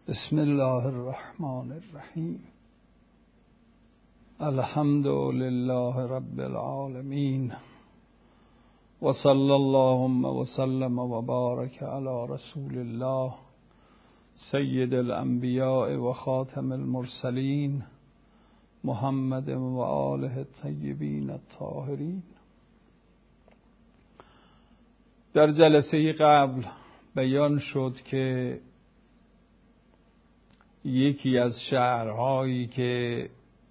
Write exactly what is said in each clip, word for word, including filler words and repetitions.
بسم الله الرحمن الرحیم. الحمد لله رب العالمین و صلی اللهم و سلم و بارک علی رسول الله سید الانبیاء و خاتم المرسلین محمد و آله الطیبین الطاهرین. در جلسه قبل بیان شد که یکی از شهرهایی که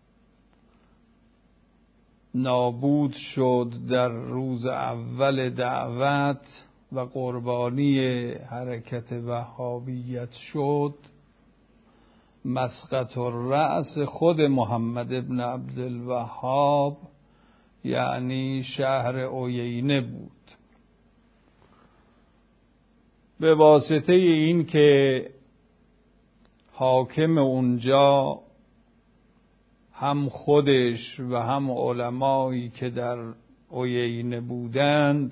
نابود شد در روز اول دعوت و قربانی حرکت وهابیت شد مسقط الرأس خود محمد ابن عبدالوهاب یعنی شهر عیینه بود. به واسطه این که حاکم اونجا هم خودش و هم علمایی که در عیینه بودند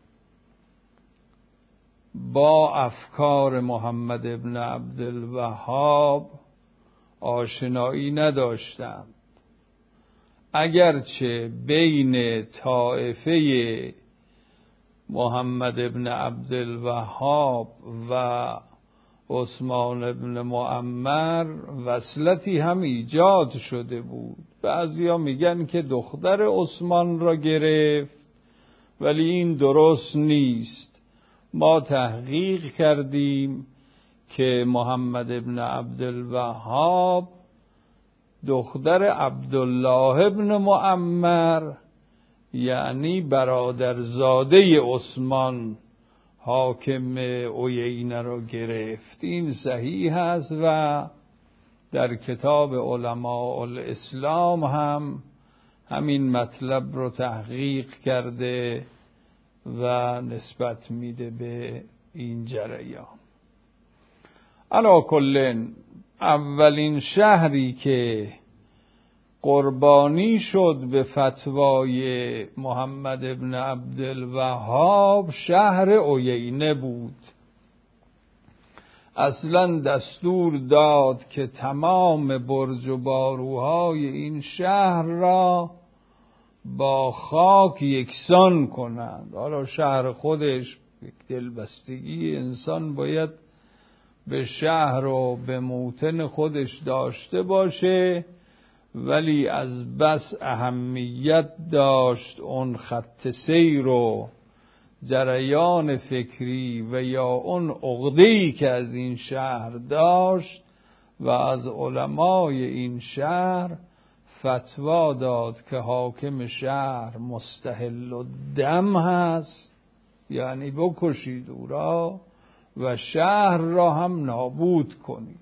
با افکار محمد ابن عبدالوهاب آشنایی نداشتند، اگرچه بین طائفه محمد ابن عبدالوهاب و عثمان ابن معمر وصلتی هم ایجاد شده بود. بعضیا میگن که دختر عثمان را گرفت، ولی این درست نیست. ما تحقیق کردیم که محمد ابن عبدالوهاب دختر عبدالله ابن معمر یعنی برادرزاده عثمان حاکم عیینه را گرفت. این صحیح است و در کتاب علماء الاسلام هم همین مطلب رو تحقیق کرده و نسبت میده به این جریان. علی کل اولین شهری که قربانی شد به فتوای محمد ابن عبدالوهاب شهر عیینه بود. اصلا دستور داد که تمام برج و باروهای این شهر را با خاک یکسان کنند. حالا شهر خودش یک دلبستگی انسان باید به شهر و به موطن خودش داشته باشه، ولی از بس اهمیت داشت اون خط سیر و جریان فکری و یا اون عقده‌ای که از این شهر داشت و از علمای این شهر فتوا داد که حاکم شهر مستحل الدم هست، یعنی بکشید او را و شهر را هم نابود کنید.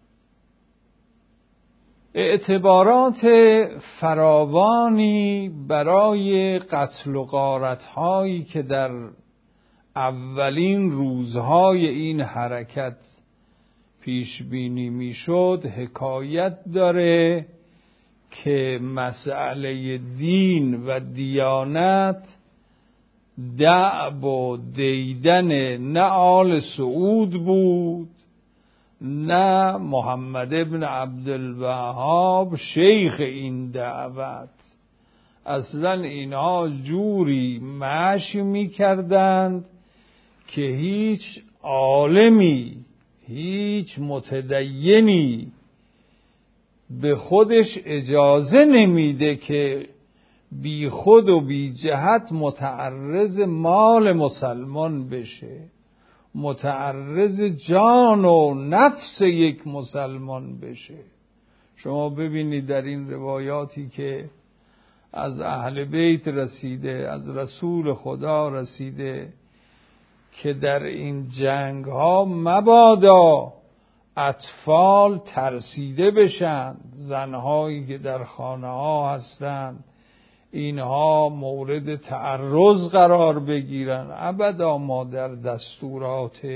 اعتبارات فراوانی برای قتل و غارت‌هایی که در اولین روزهای این حرکت پیش بینی میشد حکایت داره که مسئله دین و دیانت دعب و دیدن نه آل سعود بود نه محمد ابن عبدالوهاب شیخ این دعوت. اصلا اینها جوری مشی می کردند که هیچ عالمی هیچ متدینی به خودش اجازه نمیده که بی خود و بی جهت متعرض مال مسلمان بشه، متعرض جان و نفس یک مسلمان بشه. شما ببینید در این روایاتی که از اهل بیت رسیده، از رسول خدا رسیده، که در این جنگ ها مبادا اطفال ترسیده بشند، زنهایی که در خانه ها هستند اینها مورد تعرض قرار بگیرن. ابدا ما در دستورات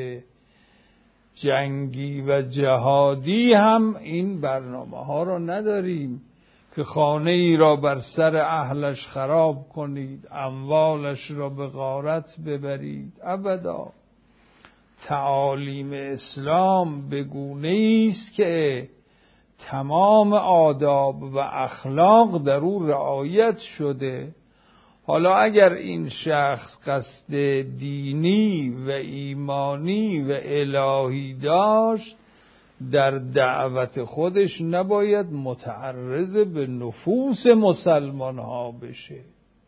جنگی و جهادی هم این برنامه ها را نداریم که خانه ای را بر سر اهلش خراب کنید، اموالش را به غارت ببرید. ابدا. تعالیم اسلام به گونه‌ای است که تمام آداب و اخلاق در او رعایت شده. حالا اگر این شخص قصد دینی و ایمانی و الهی داشت، در دعوت خودش نباید متعرض به نفوس مسلمان ها بشه.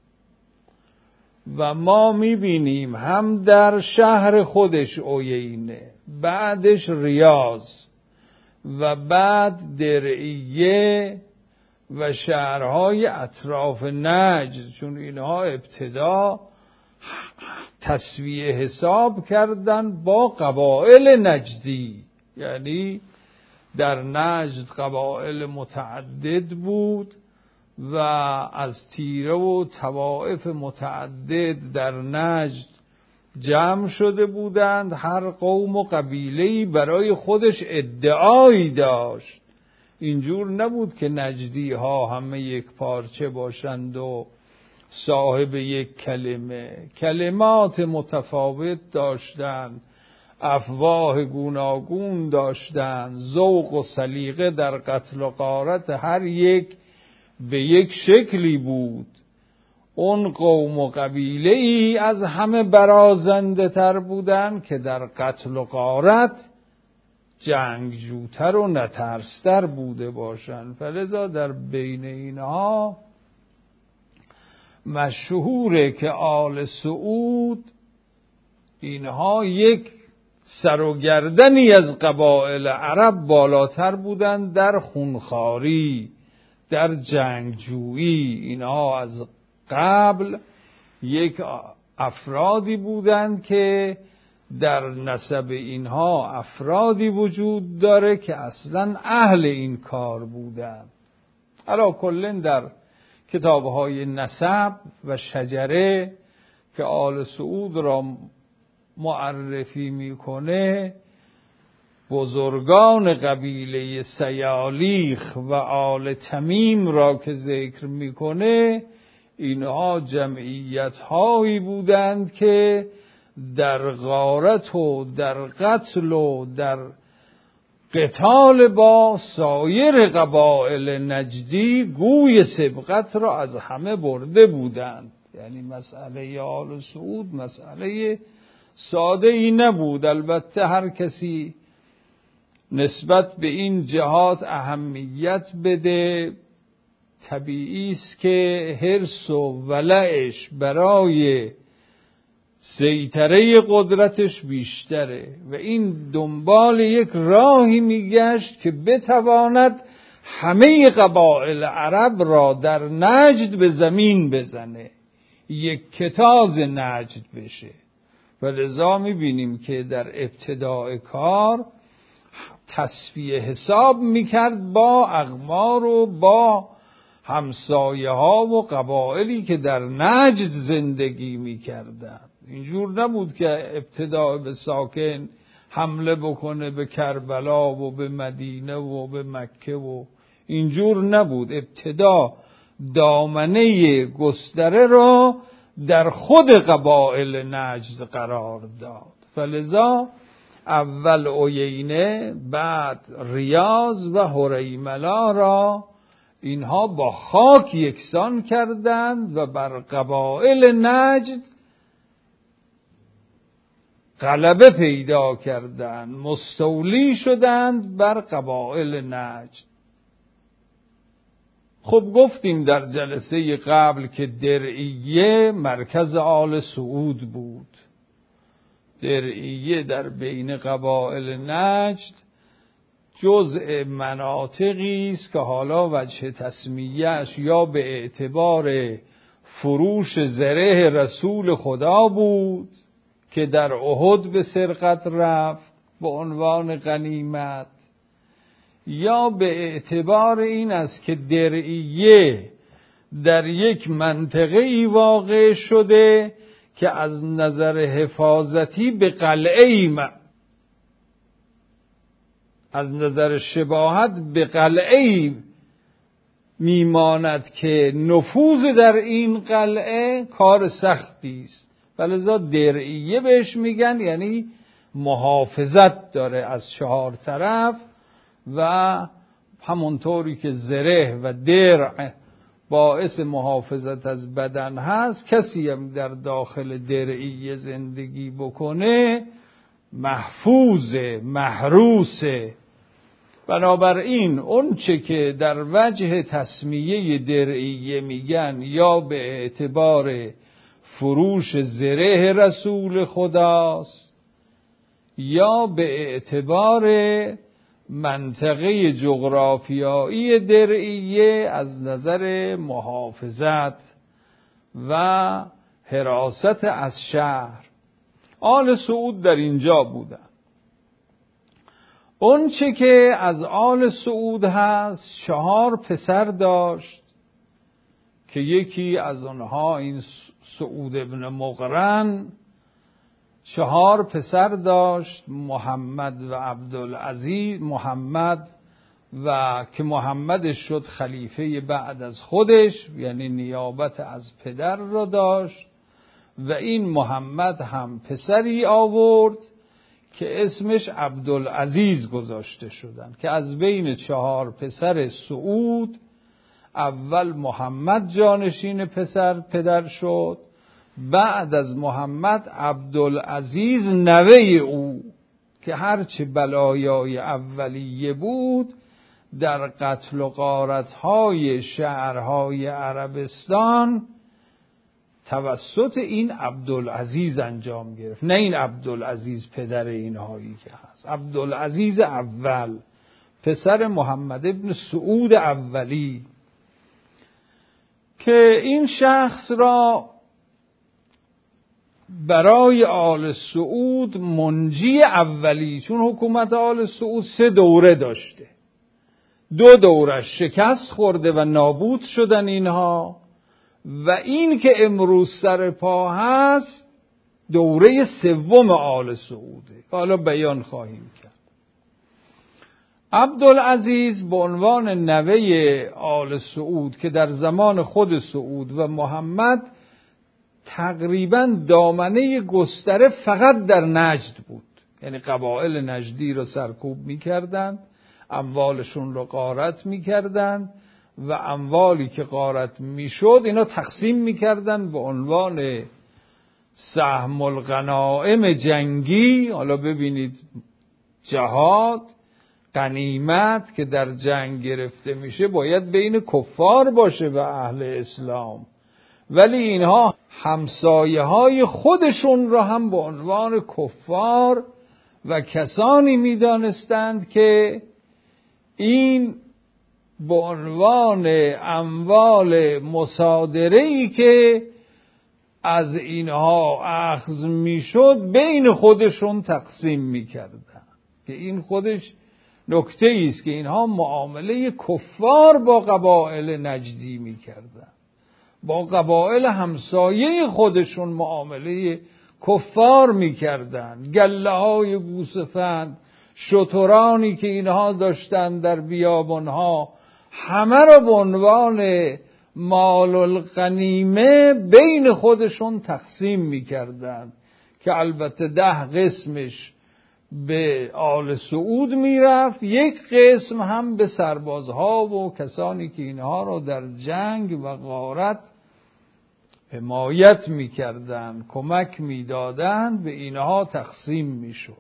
و ما میبینیم هم در شهر خودش عیینه، بعدش ریاض و بعد درعیه و شهرهای اطراف نجد، چون اینها ابتدا تسویه حساب کردن با قبایل نجدی، یعنی در نجد قبایل متعدد بود و از تیره و طوائف متعدد در نجد جمع شده بودند. هر قوم و قبیله‌ای برای خودش ادعایی داشت. اینجور نبود که نجدی ها همه یک پارچه باشند و صاحب یک کلمه. کلمات متفاوت داشتند، افواه گوناگون داشتند، ذوق و سلیقه در قتل و غارت هر یک به یک شکلی بود. اون قوم و قبیله ای از همه برازنده تر بودند که در قتل و غارت جنگجوتر و نترستر بوده باشند. فلذا در بین اینها مشهوره که آل سعود اینها یک سر و گردنی از قبایل عرب بالاتر بودند در خونخواری، در جنگجویی. اینها از قبل یک افرادی بودند که در نسب اینها افرادی وجود داره که اصلا اهل این کار بودند. علا کلن در کتابهای نسب و شجره که آل سعود را معرفی میکنه، بزرگان قبیله سیالیخ و آل تمیم را که ذکر میکنه، اینها جمعیت هایی بودند که در غارت و در قتل و در قتال با سایر قبایل نجدی گوی سبقت را از همه برده بودند. یعنی مسئله آل سعود مسئله ساده ای نبود. البته هر کسی نسبت به این جهات اهمیت بده، طبیعی است که حرص و ولعش برای سیطره قدرتش بیشتره و این دنبال یک راهی میگشت که بتواند همه قبایل عرب را در نجد به زمین بزنه، یک کتاز نجد بشه. و لذا میبینیم که در ابتداء کار تسویه حساب میکرد با اقمار و با همسایه ها و قبایلی که در نجد زندگی میکردند. اینجور نبود که ابتدا به ساکن حمله بکنه به کربلا و به مدینه و به مکه و اینجور نبود. ابتدا دامنه گستره را در خود قبایل نجد قرار داد. فلذا اول عیینه، بعد ریاض و هریملا را اینها با خاک یکسان کردند و بر قبایل نجد غلبه پیدا کردند، مستولی شدند بر قبایل نجد. خب گفتیم در جلسه قبل که درعیه مرکز آل سعود بود. درعیه در بین قبایل نجد جزء مناطقی است که حالا وجه تسمیهش یا به اعتبار فروش زره رسول خدا بود که در احد به سرقت رفت به عنوان غنیمت، یا به اعتبار این است که درعیه در یک منطقه ای واقع شده که از نظر حفاظتی به قلعه ای از نظر شباهت به قلعه ای میماند که نفوذ در این قلعه کار سختی است. ولذا درعیه بهش میگن، یعنی محافظت داره از چهار طرف و همونطوری که زره و درع باعث محافظت از بدن هست، کسی هم در داخل درعی زندگی بکنه محفوظه، محروسه. بنابراین اون چه که در وجه تسمیه درعیه میگن یا به اعتبار فروش زره رسول خداست یا به اعتبار منطقه جغرافیایی درعیه از نظر محافظت و حراست از شهر، آل سعود در اینجا بودن. اون چه که از آل سعود هست چهار پسر داشت که یکی از اونها این سعود ابن مقرن چهار پسر داشت، محمد و عبدالعزیز، محمد و که محمد شد خلیفه بعد از خودش، یعنی نیابت از پدر رو داشت، و این محمد هم پسری آورد که اسمش عبدالعزیز گذاشته شدن، که از بین چهار پسر سعود اول محمد جانشین پسر پدر شد، بعد از محمد عبدالعزیز نوه او که هرچه بلایای اولیه بود در قتل و غارتهای شهرهای عربستان توسط این عبدالعزیز انجام گرفت، نه این عبدالعزیز پدر اینهایی که هست. عبدالعزیز اول پسر محمد ابن سعود اولی که این شخص را برای آل سعود منجی اولی، چون حکومت آل سعود سه دوره داشته، دو دورش شکست خورده و نابود شدن اینها، و این که امروز سر پا هست دوره سوم آل سعوده که حالا بیان خواهیم کرد. عبدالعزیز به عنوان نوه آل سعود که در زمان خود سعود و محمد تقریبا دامنه گستره فقط در نجد بود، یعنی قبایل نجدی رو سرکوب می‌کردند، اموالشون رو غارت می‌کردند و اموالی که غارت میشد اینا تقسیم می‌کردند به عنوان سهم الغنائم جنگی. حالا ببینید جهاد، غنیمت که در جنگ گرفته میشه باید بین کفار باشه و اهل اسلام، ولی اینها همسایه های خودشون را هم به عنوان کفار و کسانی میدانستند که این به عنوان اموال مصادره‌ای که از اینها اخذ میشد بین خودشون تقسیم میکردن، که این خودش نکته ایست که اینها معامله کفار با قبایل نجدی میکردن، با قبایل همسایه خودشون معامله کفار میکردن. گله های گوسفند، شترانی که اینها داشتن در بیابانها، همه را به عنوان مال الغنیمه بین خودشون تقسیم میکردن، که البته ده قسمش به آل سعود میرفت، یک قسم هم به سربازها و کسانی که اینها رو در جنگ و غارت حمایت میکردن، کمک میدادن، به اینها تقسیم میشد.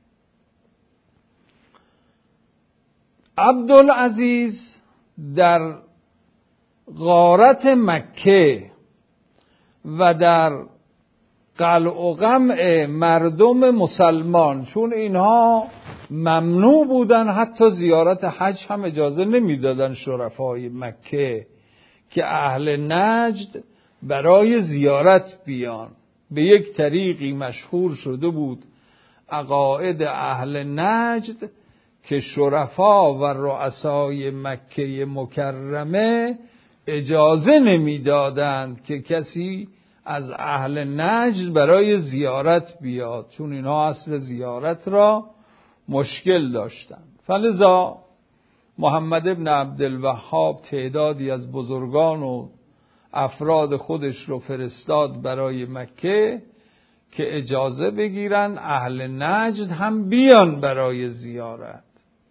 عبدالعزیز در غارت مکه و در قلع و قمع مردم مسلمان، چون اینها ممنوع بودن، حتی زیارت حج هم اجازه نمیدادن شرفای مکه که اهل نجد برای زیارت بیان. به یک طریقی مشهور شده بود عقاید اهل نجد که شرفا و رؤسای مکه مکرمه اجازه نمیدادند که کسی از اهل نجد برای زیارت بیاد، چون اینها اصل زیارت را مشکل داشتند. فلذا محمد ابن عبدالوهاب تعدادی از بزرگان و افراد خودش رو فرستاد برای مکه که اجازه بگیرن اهل نجد هم بیان برای زیارت،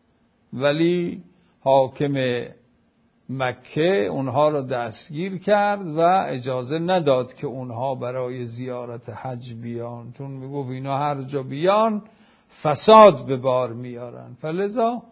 ولی حاکم مکه اونها رو دستگیر کرد و اجازه نداد که اونها برای زیارت حج بیان، چون میگفت اینا هر جا بیان فساد به بار میارن، فلذا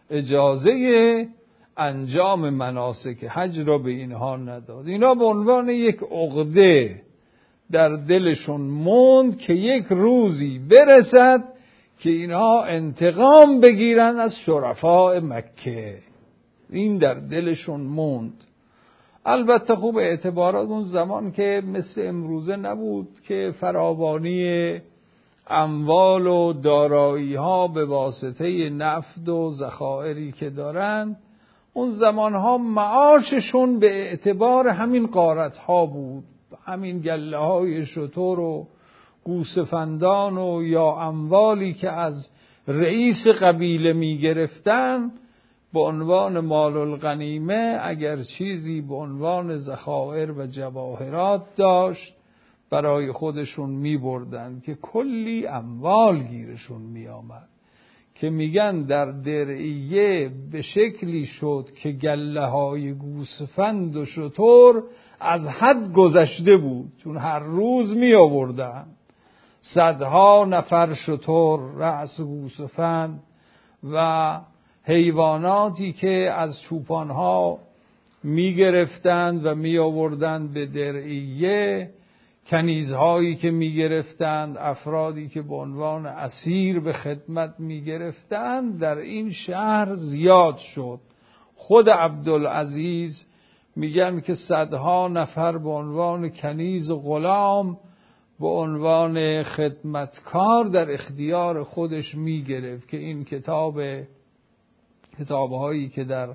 اجازه انجام مناسک حج را به اینها نداد. اینا به عنوان یک عقده در دلشون موند که یک روزی برسد که اینها انتقام بگیرن از شرفای مکه. این در دلشون موند. البته خوب اعتبارات اون زمان که مثل امروزه نبود که فراوانی اموال و دارایی ها به واسطه نفت و ذخایری که دارن، اون زمان ها معاششون به اعتبار همین غارت ها بود، همین گله های شتر و گوسفندان و یا اموالی که از رئیس قبیله می گرفتن به عنوان مال الغنیمه. اگر چیزی به عنوان ذخایر و جواهرات داشت برای خودشون می بردن که کلی اموال گیرشون می آمد، که میگن در درعیه به شکلی شد که گله های گوسفند و شتر از حد گذشته بود، چون هر روز می آوردن صدها نفر شتر، رأس گوسفند و حیواناتی که از چوپانها می گرفتند و می آوردند به درعیه، کنیزهایی که می گرفتند، افرادی که به عنوان اسیر به خدمت می گرفتند، در این شهر زیاد شد. خود عبدالعزیز میگن که صدها نفر به عنوان کنیز و غلام به عنوان خدمتکار در اختیار خودش می گرفت، که این کتاب کتابهایی که در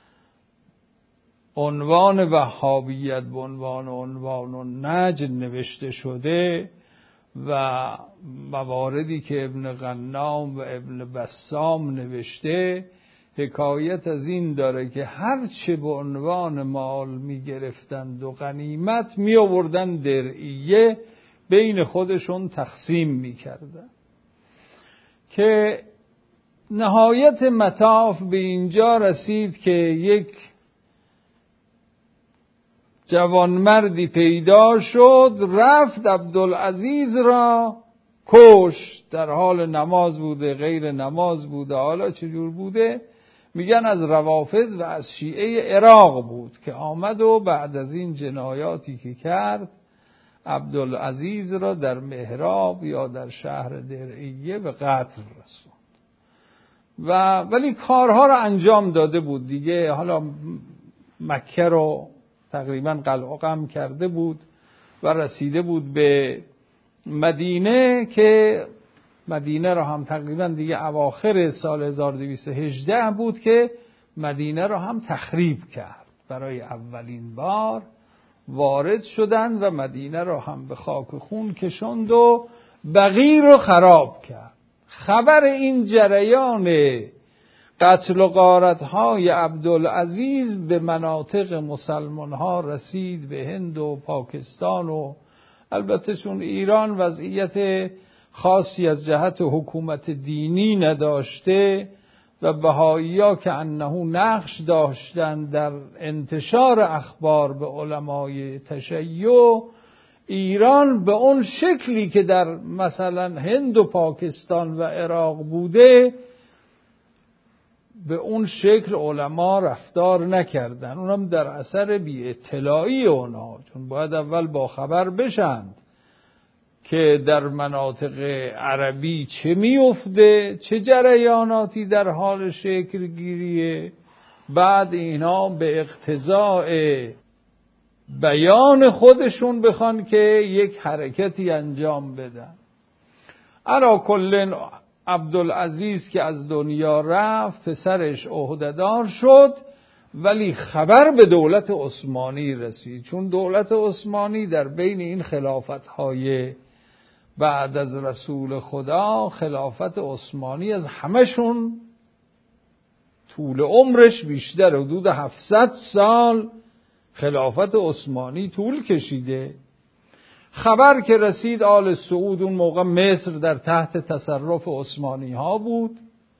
عنوان وهابیت به عنوان عنوان و نجد نوشته شده و مواردی که ابن غنام و ابن بسام نوشته، حکایت از این داره که هر چه به عنوان مال می گرفتند و غنیمت می آوردن درعیه، بین خودشون تقسیم می کردن، که نهایت مطاف به اینجا رسید که یک جوانمردی پیدا شد، رفت عبدالعزیز را کش. در حال نماز بوده، غیر نماز بوده، حالا چجور بوده؟ میگن از روافض و از شیعه عراق بود که آمد و بعد از این جنایاتی که کرد عبدالعزیز را در محراب یا در شهر درعیه به قتل رسوند. و ولی کارها را انجام داده بود دیگه. حالا مکه رو تقریبا قلع و قم کرده بود و رسیده بود به مدینه، که مدینه را هم تقریبا دیگه اواخر سال هزار و دویست و هجده بود که مدینه را هم تخریب کرد. برای اولین بار وارد شدند و مدینه را هم به خاک خون کشند و بقیع رو خراب کرد. خبر این جریان قتل و غارت‌های عبدالعزیز به مناطق مسلمان‌ها رسید، به هند و پاکستان، و البته چون ایران وضعیت خاصی از جهت حکومت دینی نداشته و بهائی‌ها که انه نقش داشتند در انتشار اخبار به علمای تشیع، ایران به اون شکلی که در مثلا هند و پاکستان و عراق بوده به اون شکل علما رفتار نکردن. اونم در اثر بی اطلاعی اونها، چون باید اول با خبر بشند که در مناطق عربی چه میفته، چه جریاناتی در حال شکل گیریه، بعد اینا به اقتضاء بیان خودشون بخوان که یک حرکتی انجام بدن. علی کل عبدالعزیز که از دنیا رفت، پسرش عهدهدار شد، ولی خبر به دولت عثمانی رسید، چون دولت عثمانی در بین این خلافت‌های بعد از رسول خدا، خلافت عثمانی از همشون طول عمرش بیشتر، حدود هفتصد سال خلافت عثمانی طول کشیده. خبر که رسید آل سعود، اون موقع مصر در تحت تصرف عثمانی ها بود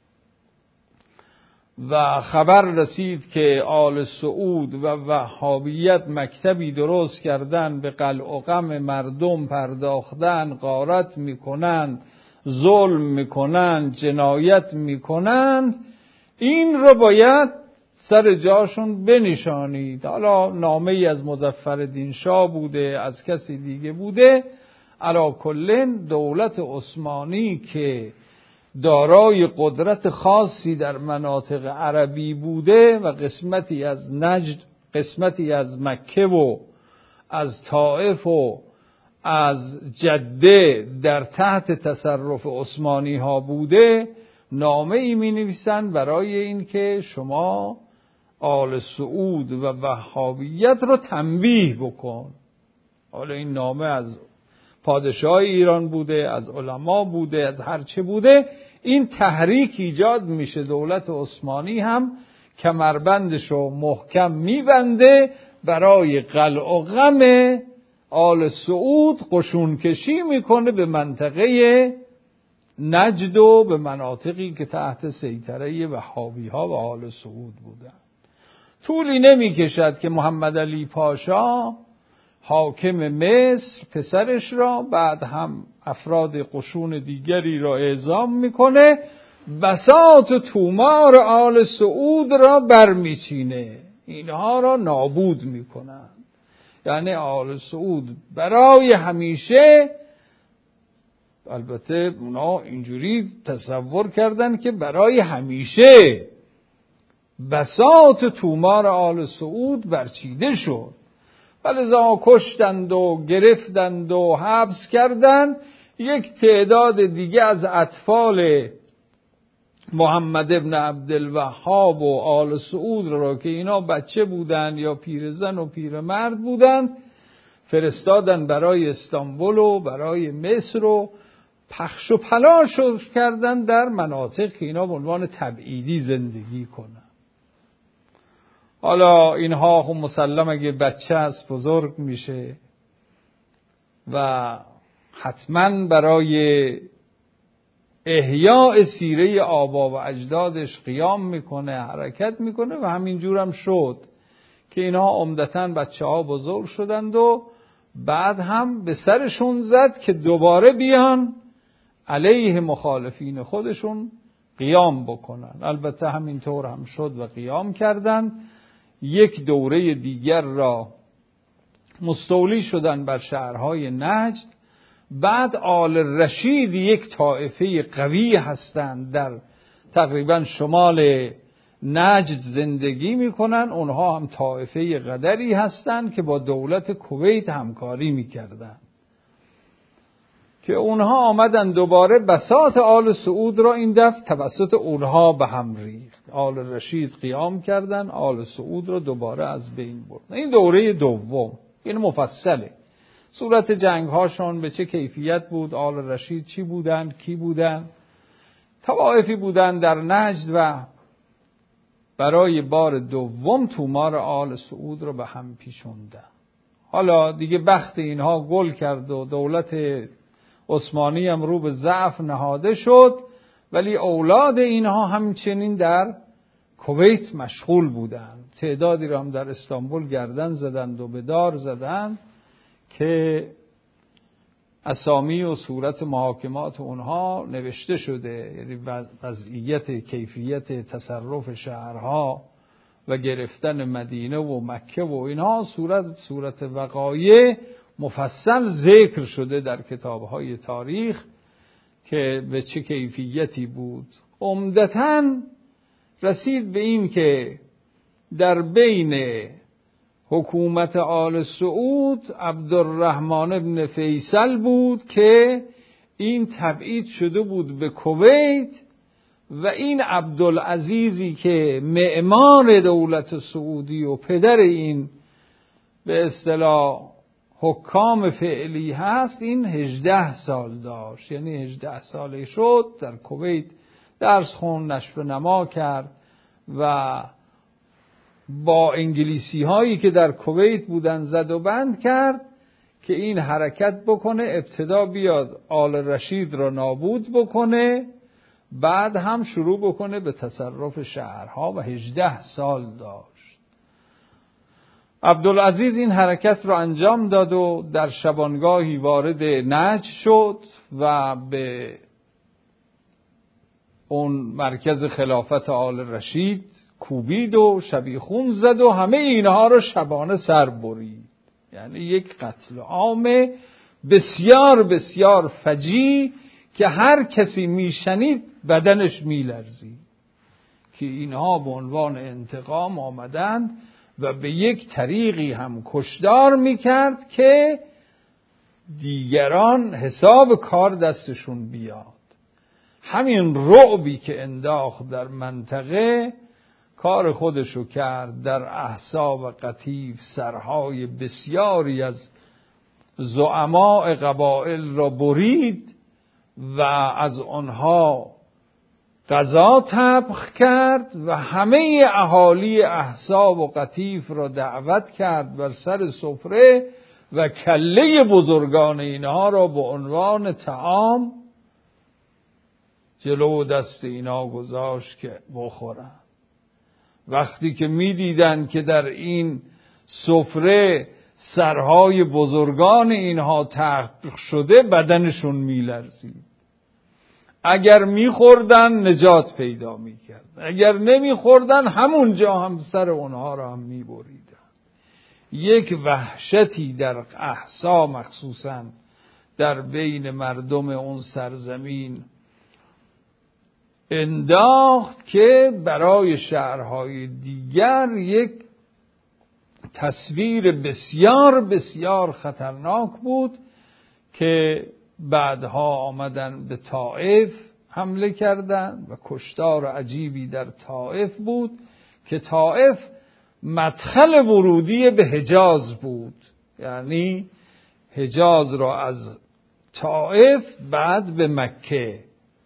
و خبر رسید که آل سعود و وهابیت مکتبی درست کردن، به قلع و قم مردم پرداختن، غارت میکنند، ظلم میکنند، جنایت میکنند، این رو باید سر جاشون بنشانید. حالا نامه ای از مظفرالدین شاه بوده، از کسی دیگه بوده، علی کل دولت عثمانی که دارای قدرت خاصی در مناطق عربی بوده و قسمتی از نجد، قسمتی از مکه و از طائف و از جده در تحت تصرف عثمانی ها بوده، نامه ای می نویسن برای این که شما آل سعود و وهابیت رو تنبیه بکن. حالا این نامه از پادشاه ایران بوده، از علما بوده، از هر چه بوده، این تحریک ایجاد میشه. دولت عثمانی هم کمربندش رو محکم میبنده، برای قلع و قم آل سعود قشون کشی میکنه به منطقه نجد و به مناطقی که تحت سیطره وهابی ها و آل سعود بودن. طولی نمی کشد که محمد علی پاشا حاکم مصر پسرش را، بعد هم افراد قشون دیگری را اعزام میکنه، بساط و تومار آل سعود را برمیچینه، اینها را نابود میکنند. یعنی آل سعود برای همیشه، البته اونا اینجوری تصور کردن که برای همیشه بساط و تومار آل سعود برچیده شد، فلذا کشتند و گرفتند و حبس کردند. یک تعداد دیگه از اطفال محمد ابن عبدالوهاب و آل سعود را که اینا بچه بودند یا پیرزن و پیرمرد بودند، فرستادن برای استانبول و برای مصر و پخش و پلاش کردن در مناطق که اینا به عنوان تبعیدی زندگی کنن. حالا اینها خب مسلم اگه بچه از بزرگ میشه و حتما برای احیاء سیره آبا و اجدادش قیام میکنه، حرکت میکنه و همینجور هم شد که اینها عمدتاً بچه ها بزرگ شدند و بعد هم به سرشون زد که دوباره بیان علیه مخالفین خودشون قیام بکنن. البته همینطور هم شد و قیام کردند. یک دوره دیگر را مستولی شدن بر شهرهای نجد. بعد آل رشید یک طائفه قوی هستند، در تقریبا شمال نجد زندگی میکنن. اونها هم طائفه قدری هستند که با دولت کویت همکاری میکردن، که اونها آمدن دوباره بساط آل سعود را این دفعه توسط اونها به هم ریخت. آل رشید قیام کردن، آل سعود را دوباره از بین بردن. این دوره دوم، این مفصله. صورت جنگ هاشون به چه کیفیت بود، آل رشید چی بودن، کی بودن، طوائفی بودن در نجد و برای بار دوم تومار آل سعود رو به هم پیچوندن. حالا دیگه بخت اینها گل کرد و دولت عثمانی هم رو به ضعف نهاده شد، ولی اولاد اینها همچنین در کویت مشغول بودند. تعدادی را هم در استانبول گردن زدند و به دار زدند که اسامی و صورت محاکمات اونها نوشته شده، یعنی وضعیت کیفیت تصرف شهرها و گرفتن مدینه و مکه و اینها صورت صورت وقایع مفصل ذکر شده در کتابهای تاریخ که به چه کیفیتی بود. عمدتاً رسید به این که در بین حکومت آل سعود عبدالرحمن ابن فیصل بود که این تبعید شده بود به کویت، و این عبدالعزیزی که معمار دولت سعودی و پدر این به اصطلاح حکام فعلی هست، این هجده سال داشت. یعنی هجده ساله شد در کویت درس خوند، نشر و نما کرد و با انگلیسی هایی که در کویت بودن زد و بند کرد که این حرکت بکنه، ابتدا بیاد آل رشید را نابود بکنه، بعد هم شروع بکنه به تصرف شهرها و هجده سال داشت. عبدالعزیز این حرکت را انجام داد و در شبانگاهی وارد نجد شد و به اون مرکز خلافت آل رشید کوبید و شبیخون زد و همه اینها رو شبانه سر برید. یعنی یک قتل عام بسیار بسیار فجیع که هر کسی میشنید بدنش میلرزید که اینها به عنوان انتقام آمدند و به یک طریقی هم کشدار میکرد که دیگران حساب کار دستشون بیاد. همین رعبی که انداخت در منطقه کار خودشو کرد، در احزاب قطیف سرهای بسیاری از زعماء قبایل را برید و از آنها غذا طبخ کرد و همه اهالی احزاب و قطیف را دعوت کرد بر سر سفره و کله بزرگان اینها را به عنوان طعام جلو دست اینا گذاشت که بخورن. وقتی که می دیدن که در این سفره سرهای بزرگان اینها طبخ شده بدنشون می لرزید. اگر می خوردن نجات پیدا می کرد، اگر نمی خوردن همونجا هم سر اونها را هم می بریدن. یک وحشتی در احسا مخصوصا در بین مردم اون سرزمین انداخت که برای شهرهای دیگر یک تصویر بسیار بسیار خطرناک بود که بعدها آمدن به طائف حمله کردند و کشتار عجیبی در طائف بود که طائف مدخل ورودی به حجاز بود. یعنی حجاز را از طائف بعد به مکه.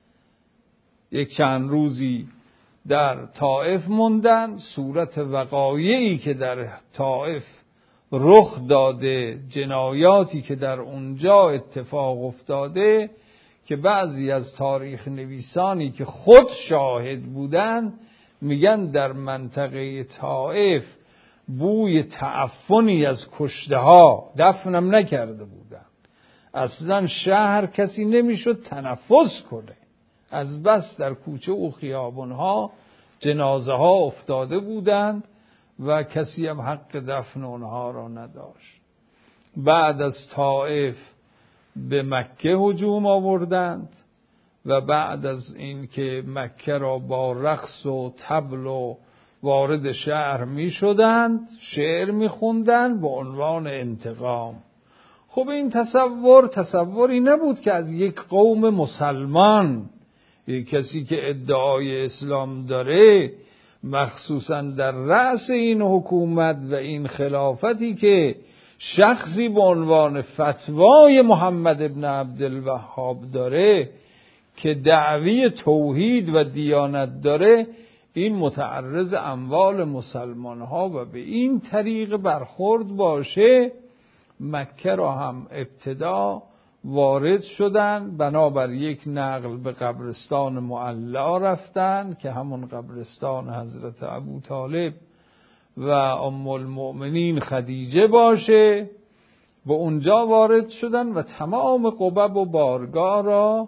یک چند روزی در طائف موندن. صورت وقایعی که در طائف رخ داده، جنایاتی که در اونجا اتفاق افتاده که بعضی از تاریخ نویسانی که خود شاهد بودن میگن در منطقه طائف بوی تعفنی از کشته ها، دفنم نکرده بودن، اصلا شهر کسی نمیشد تنفس کنه، از بس در کوچه و خیابانها جنازه ها افتاده بودند و کسی هم حق دفن اونها را نداشت. بعد از طائف به مکه هجوم آوردند و بعد از این که مکه را با رقص و طبل و وارد شهر می شدند شعر می خوندند به عنوان انتقام. خب این تصور تصوری نبود که از یک قوم مسلمان، یک کسی که ادعای اسلام داره، مخصوصا در رأس این حکومت و این خلافتی که شخصی به عنوان فتوای محمد ابن عبدالوهاب داره که دعوی توحید و دیانت داره، این متعرض اموال مسلمان ها و به این طریق برخورد باشه. مکه را هم ابتدا وارد شدن، بنابر یک نقل به قبرستان معلا رفتن که همون قبرستان حضرت ابوطالب و ام المؤمنین خدیجه باشه. به اونجا وارد شدن و تمام قبب و بارگاه را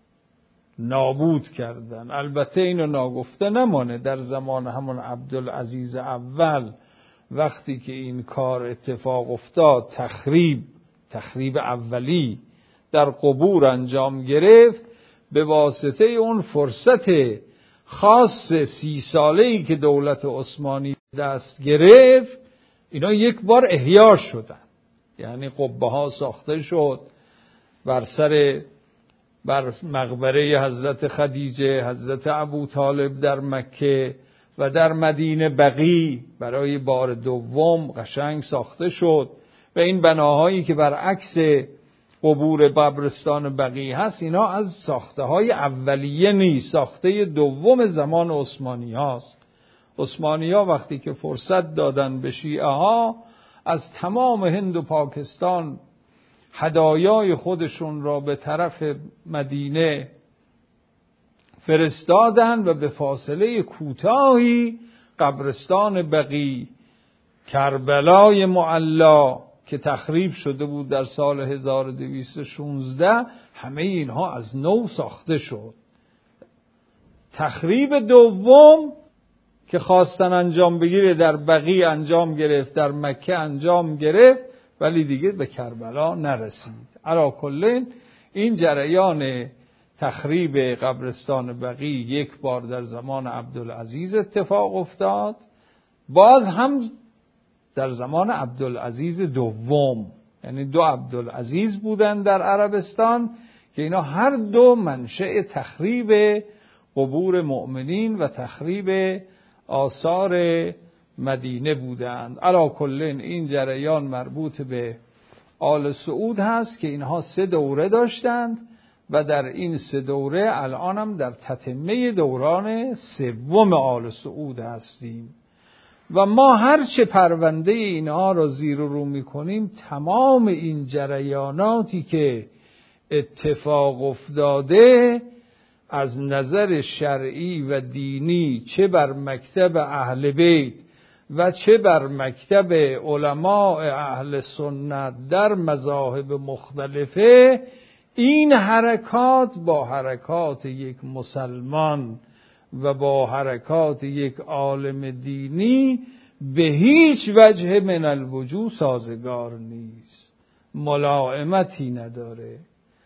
نابود کردن. البته اینو ناگفته نمانه در زمان همون عبدالعزیز اول وقتی که این کار اتفاق افتاد، تخریب تخریب اولی در قبور انجام گرفت، به واسطه اون فرصت خاص سی ساله‌ای که دولت عثمانی دست گرفت، اینا یک بار احیا شدن. یعنی قبه ها ساخته شد بر سر بر مقبره حضرت خدیجه، حضرت ابوطالب در مکه و در مدینه بقیع برای بار دوم قشنگ ساخته شد و این بناهایی که برعکس قبور قبرستان بقیع هست، اینا از ساخته های اولیه نیست، ساخته دوم زمان عثمانی هاست. عثمانی ها وقتی که فرصت دادن به شیعه ها، از تمام هند و پاکستان هدایای خودشون را به طرف مدینه فرستادند و به فاصله کوتاهی قبرستان بقیع، کربلای معلا که تخریب شده بود در سال هزار و دویست و شانزده، همه اینها از نو ساخته شد. تخریب دوم که خواستن انجام بگیره در بقیع انجام گرفت، در مکه انجام گرفت، ولی دیگه به کربلا نرسید. علی کل این جریان تخریب قبرستان بقیع یک بار در زمان عبدالعزیز اتفاق افتاد، باز هم در زمان عبدالعزیز دوم، یعنی دو عبدالعزیز بودن در عربستان که اینا هر دو منشأ تخریب قبور مؤمنین و تخریب آثار مدینه بودند. علی کل این جریان مربوط به آل سعود هست که اینها سه دوره داشتند و در این سه دوره الان هم در تتمه دوران سوم آل سعود هستیم و ما هر چه پرونده اینها را زیر و رو میکنیم، تمام این جریاناتی که اتفاق افتاده از نظر شرعی و دینی، چه بر مکتب اهل بیت و چه بر مکتب علماء اهل سنت در مذاهب مختلفه، این حرکات با حرکات یک مسلمان و با حرکات یک عالم دینی به هیچ وجه من الوجوه سازگار نیست. ملائمتی نداره،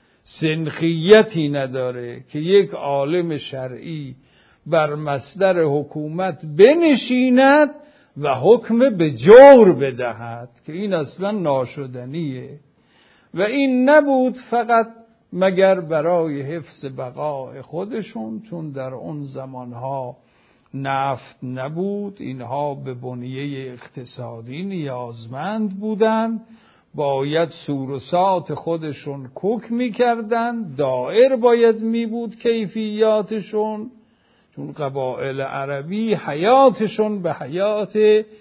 سنخیتی نداره که یک عالم شرعی بر مصدر حکومت بنشیند و حکم به جور بدهد، که این اصلا ناشدنیه. و این نبود فقط مگر برای حفظ بقای خودشون، چون در اون زمانها نفت نبود، اینها به بنیه اقتصادی نیازمند بودند، باید سورسات خودشون کوک میکردن، دائر باید میبود کیفیاتشون، چون قبایل عربی حیاتشون به حیات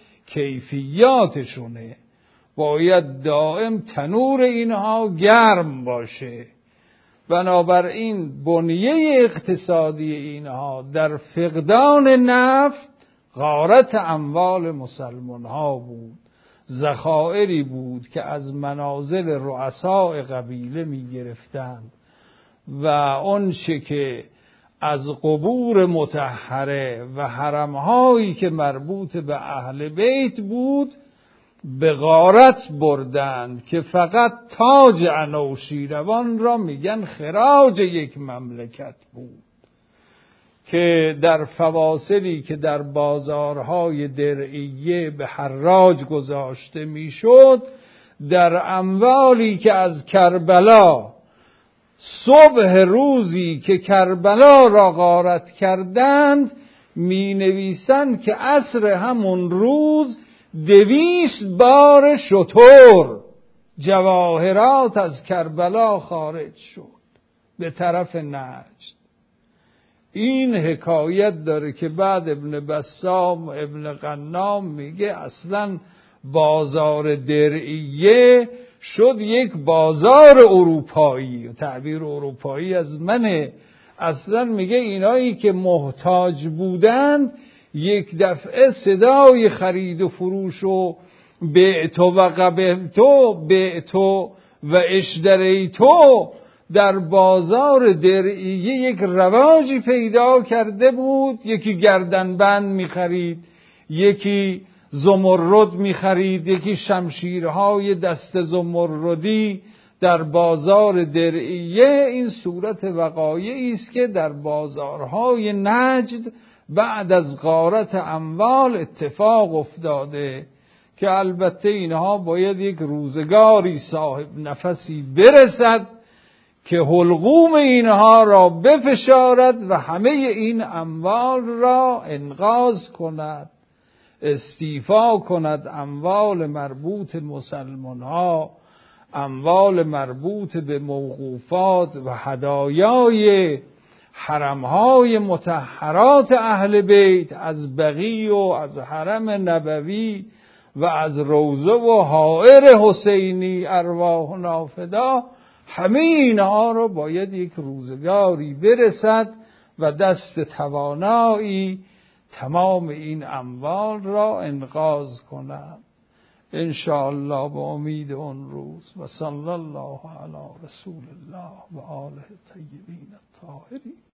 کیفیاتشونه، باید دائم تنور اینها گرم باشه. بنابراین بنیه اقتصادی اینها در فقدان نفت غارت اموال مسلمان ها بود، ذخائری بود که از منازل رؤساء قبیله می گرفتند و اون چه که از قبور مطهره و حرمهایی که مربوط به اهل بیت بود به غارت بردند که فقط تاج انوشیروان را میگن خراج یک مملکت بود، که در فواصلی که در بازارهای درعیه به حراج گذاشته میشد، در اموالی که از کربلا صبح روزی که کربلا را غارت کردند می نویسند که عصر همون روز دویست بار شتر جواهرات از کربلا خارج شد به طرف نجد. این حکایت داره که بعد ابن بسام ابن قنام میگه اصلا بازار درعیه شد یک بازار اروپایی، تعبیر اروپایی از منه. اصلا میگه اینایی که محتاج بودند یک دفعه صدای خرید و فروش و بعتو و قبلتو بعتو و اشتریتو در بازار درعیه یک رواجی پیدا کرده بود. یکی گردنبند میخرید، یکی زمرد میخرید، یکی شمشیرهای دست زمردی در بازار درعیه. این صورت وقایعی است که در بازارهای نجد بعد از غارت اموال اتفاق افتاده که البته اینها باید یک روزگاری صاحب نفسی برسد که حلقوم اینها را بفشارد و همه این اموال را انقاذ کند، استیفا کند. اموال مربوط مسلمان ها، اموال مربوط به موقوفات و هدایای حرمهای مطهرات اهل بیت از بقیع و از حرم نبوی و از روضه و حائر حسینی ارواحنا فدا، همه اینها رو باید یک روزگاری برسد و دست توانایی تمام این اموال را انقاذ کند ان شاء الله، با امید اون روز. و صلی الله علی رسول الله و آله الطیبین الطاهرین.